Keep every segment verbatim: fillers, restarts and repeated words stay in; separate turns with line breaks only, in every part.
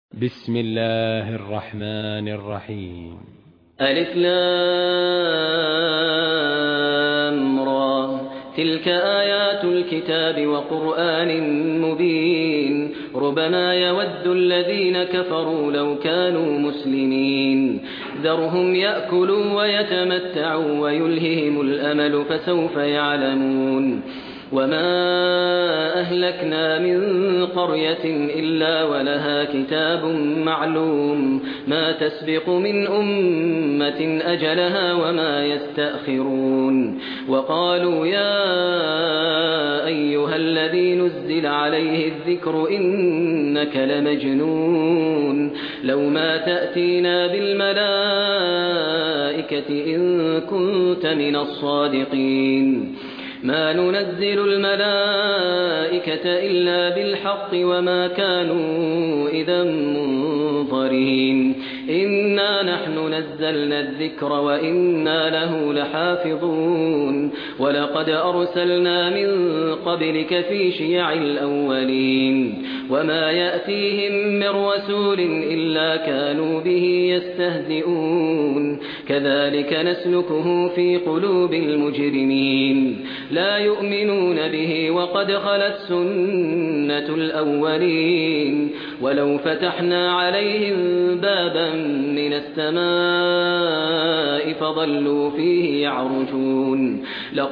بسم الله الرحمن الرحيم.
ألف لام را تلك آيات الكتاب وقرآن مبين ربما يود الذين كفروا لو كانوا مسلمين ذرهم يأكلوا ويتمتعوا ويلههم الأمل فسوف يعلمون وما أهلكنا من قرية إلا ولها كتاب معلوم ما تسبق من أمة أجلها وما يستأخرون وقالوا يا أيها الذي نزل عليه الذكر إنك لمجنون لو ما تأتينا بالملائكة إن كنت من الصادقين ما ننزل الملائكة إلا بالحق وما كانوا إذا منظرين إنا نحن نزلنا الذكر وإنا له لحافظون ولقد أرسلنا من قبلك في شيع الأولين وما يأتيهم من رسول إلا كانوا به يستهزئون كذلك نسلكه في قلوب المجرمين لا يؤمنون به وقد خلت سنة الأولين ولو فتحنا عليهم بابا من السماء فظلوا فيه يعرجون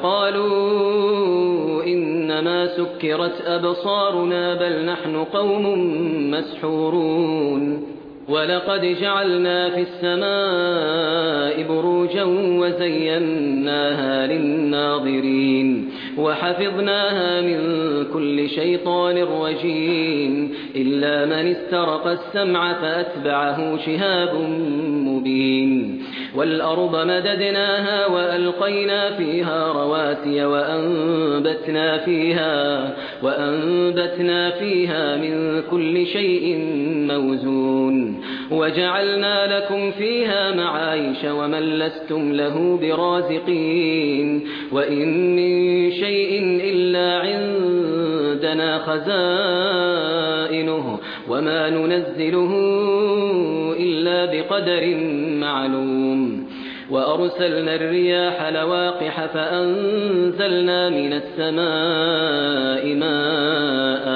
لقالوا إنما سكرت أبصارنا بل نحن قوم مسحورون ولقد جعلنا في السماء بروجا وزيناها للناظرين وحفظناها من كل شيطان رجيم إلا من استرق السمع فأتبعه شهاب مبين والأرض مددناها وألقينا فيها رواسي وأنبتنا فيها, وأنبتنا فيها من كل شيء موزون وجعلنا لكم فيها معايش ومن لستم له برازقين وإن من شيء إلا عندنا خزائنه وما ننزله إلا بقدر معلوم وأرسلنا الرياح لواقح فأنزلنا من السماء ماء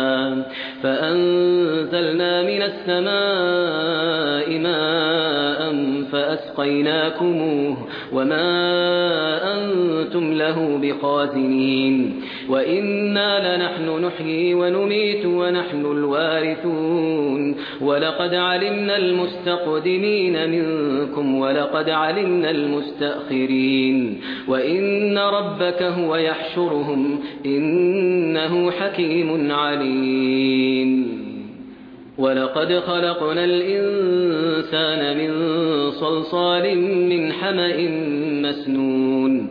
فأنزلنا من السماء ماء فأسقيناكموه وما أنتم له بخازنين وإنا لنحن نحيي ونميت ونحن الوارثون ولقد علمنا المستقدمين منكم ولقد علمنا المستأخرين وإن ربك هو يحشرهم إنه حكيم عليم ولقد خلقنا الإنسان من صلصال من حمأ مسنون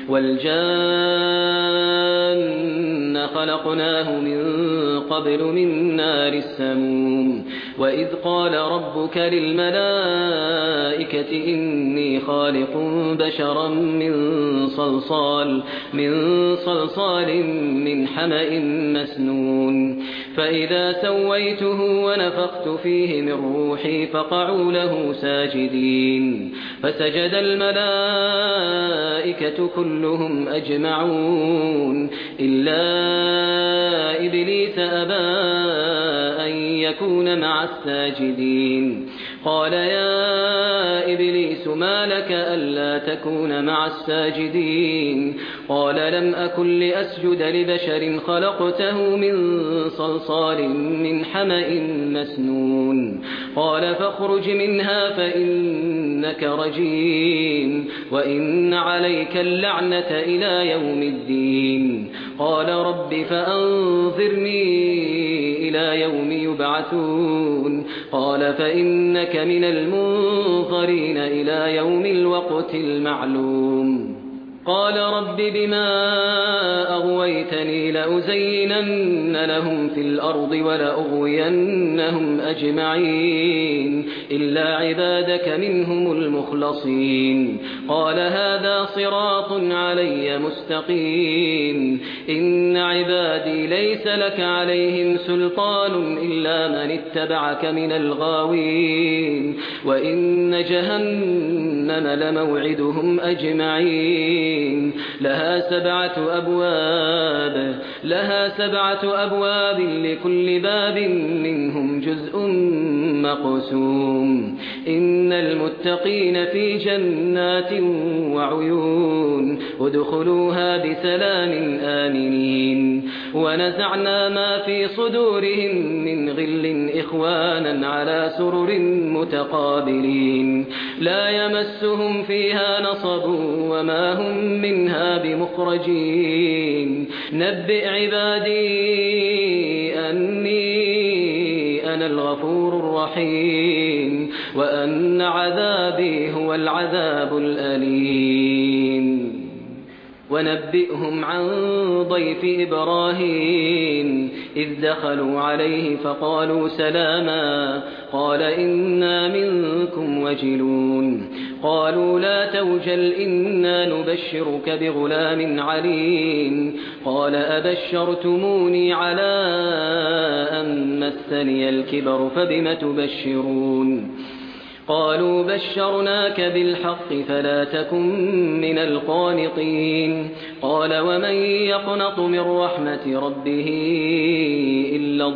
والجان خلقناه من قبل من نار السموم وإذ قال ربك للملائكة إني خالق بشرا من صلصال من صلصال من حمأ مسنون فإذا سويته ونفخت فيه من روحي فقعوا له ساجدين فسجد الملائكة كلهم أجمعون إلا إبليس أبى أن يكون مع الساجدين قال يا إبليس ما لك ألا تكون مع الساجدين قال لم أكن لأسجد لبشر خلقته من صلصال من حمأ مسنون قال فاخرج منها فإنك رجيم وإن عليك اللعنة إلى يوم الدين قال رب فأنظرني إلى يوم يبعثون قال فإنك من المنظرين إلى يوم الوقت المعلوم قال رب بما أغويتني لأزينن لهم في الأرض ولأغوينهم أجمعين إلا عبادك منهم المخلصين قال هذا صراط علي مستقيم إن عبادي ليس لك عليهم سلطان إلا من اتبعك من الغاوين وإن جهنم لموعدهم أجمعين لها سبعة أبواب لها سبعة أبواب لكل باب منهم جزء مقسوم إن المتقين في جنات وعيون ادخلوها بسلام آمنين ونزعنا ما في صدورهم من غل إخوانا على سرر متقابلين لا يمسهم فيها نصب وما هم منها بمخرجين نبئ عبادي أني أنا الغفور الرحيم وأن عذابي هو العذاب الأليم ونبئهم عن ضيف إبراهيم إذ دخلوا عليه فقالوا سلاما قال إنا منكم وجلون قالوا لا توجل إنا نبشرك بغلام عليم قال أبشرتموني على أن مسني الكبر فبم تبشرون قالوا بشرناك بالحق فلا تكن من القانطين قال ومن يقنط من رحمة ربه إلا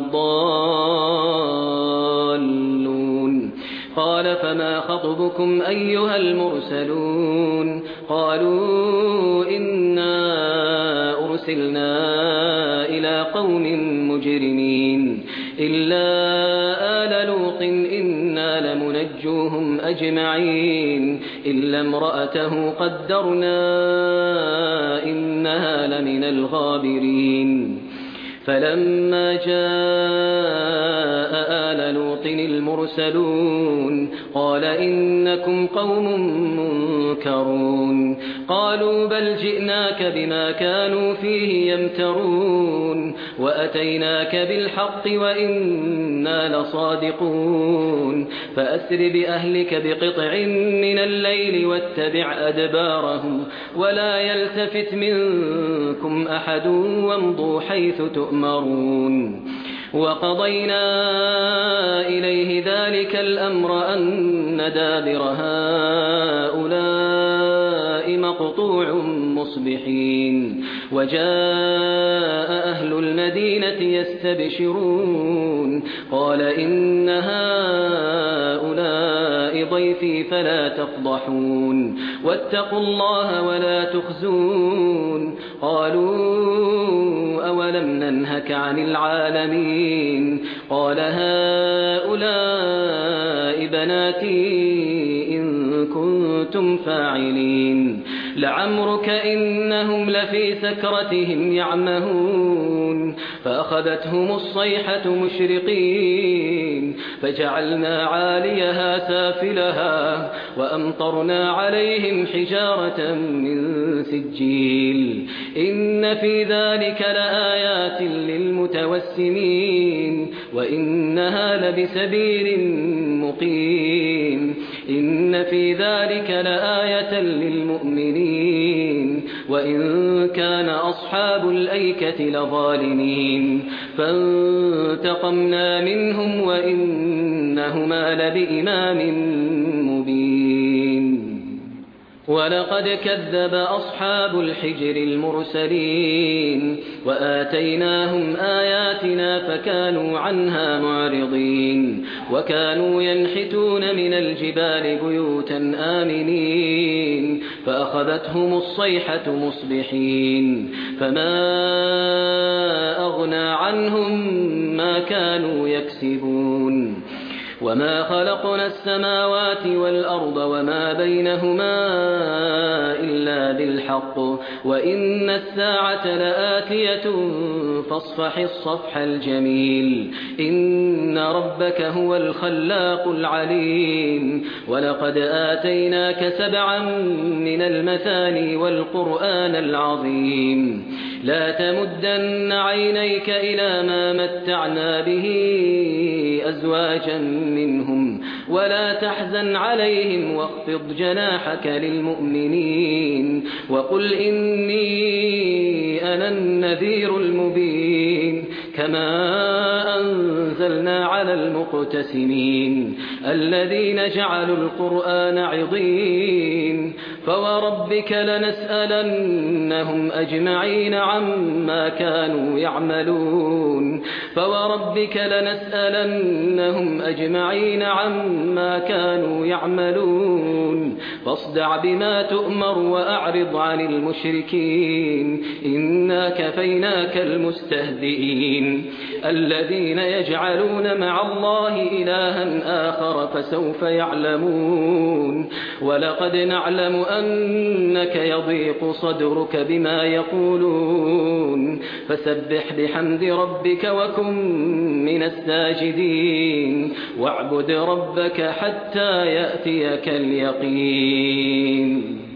الضالون قال فما خطبكم أيها المرسلون قالوا إنا أرسلنا إلى قوم مجرمين إلا آل لوط إنا لمنجوهم أجمعين إلا امرأته قدرنا إنها لمن الغابرين فلما جاء آل لوط المرسلون قال إنكم قوم منكرون قالوا بل جئناك بما كانوا فيه يمترون وأتيناك بالحق وإنا لصادقون فأسر بأهلك بقطع من الليل واتبع أدبارهم ولا يلتفت منكم أحد وامضوا حيث تؤمرون وقضينا إليه ذلك الأمر أن دابر هؤلاء مقطوع مصبحين وجاء أهل المدينة يستبشرون قال إن هؤلاء ضيفي فلا تفضحون واتقوا الله ولا تخزون قالوا أولم ننهك عن العالمين قال هؤلاء بناتي إن كنتم فاعلين لعمرك إنهم لفي سكرتهم يعمهون فأخذتهم الصيحة مشرقين فجعلنا عاليها سافلها وأمطرنا عليهم حجارة من سجيل إن في ذلك لآيات للمتوسمين وإنها لبسبيل مقيم إن في ذلك لآية للمؤمنين وإن كان أصحاب الأيكة لظالمين فانتقمنا منهم وإنهما لبإمام مبين ولقد كذب أصحاب الحجر المرسلين وآتيناهم آياتنا فكانوا عنها معرضين وكانوا ينحتون من الجبال بيوتا آمنين فأخذتهم الصيحة مصبحين فما أغنى عنهم ما كانوا يكسبون وما خلقنا السماوات والأرض وما بينهما إلا بالحق وإن الساعة لآتية فاصفح الصفح الجميل إن ربك هو الخلاق العليم ولقد آتيناك سبعا من المثاني والقرآن العظيم لا تمدن عينيك إلى ما متعنا به أزواجا منهم ولا تحزن عليهم واخفض جناحك للمؤمنين وقل إني أنا النذير المبين كما أنزلنا على المقتسمين الذين جعلوا القرآن عضين فوربك لنسألنهم أجمعين عما كانوا يعملون فوربك لنسألنهم أجمعين عما كانوا يعملون فاصدع بما تؤمر وأعرض عن المشركين إنا كفيناك المستهزئين الذين يجعلون مع الله إلها آخر فسوف يعلمون ولقد نعلم أنك يضيق صدرك بما يقولون فسبح بحمد ربك وكن من الساجدين واعبد ربك حتى يأتيك اليقين